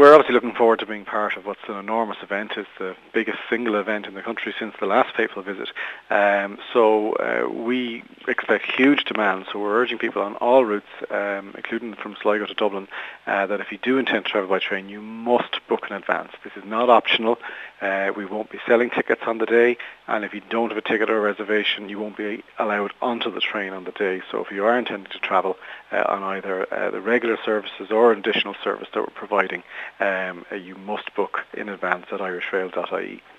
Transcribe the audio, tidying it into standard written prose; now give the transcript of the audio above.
we're obviously looking forward to being part of what's an enormous event. It's the biggest single event in the country since the last papal visit. We expect huge demand. So we're urging people on all routes, including from Sligo to Dublin, that if you do intend to travel by train, you must book in advance. This is not optional. We won't be selling tickets on the day, and if you don't have a ticket or a reservation, you won't be allowed onto the train on the day. So if you are intending to travel on either the regular services or an additional service that we're providing, you must book in advance at irishrail.ie.